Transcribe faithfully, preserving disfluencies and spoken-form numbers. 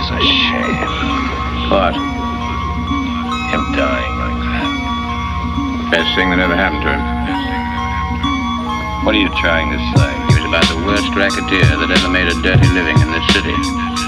is a shame. What? Him dying like that. Best thing that ever happened to him. What are you trying to say? He was about the worst racketeer that ever made a dirty living in this city.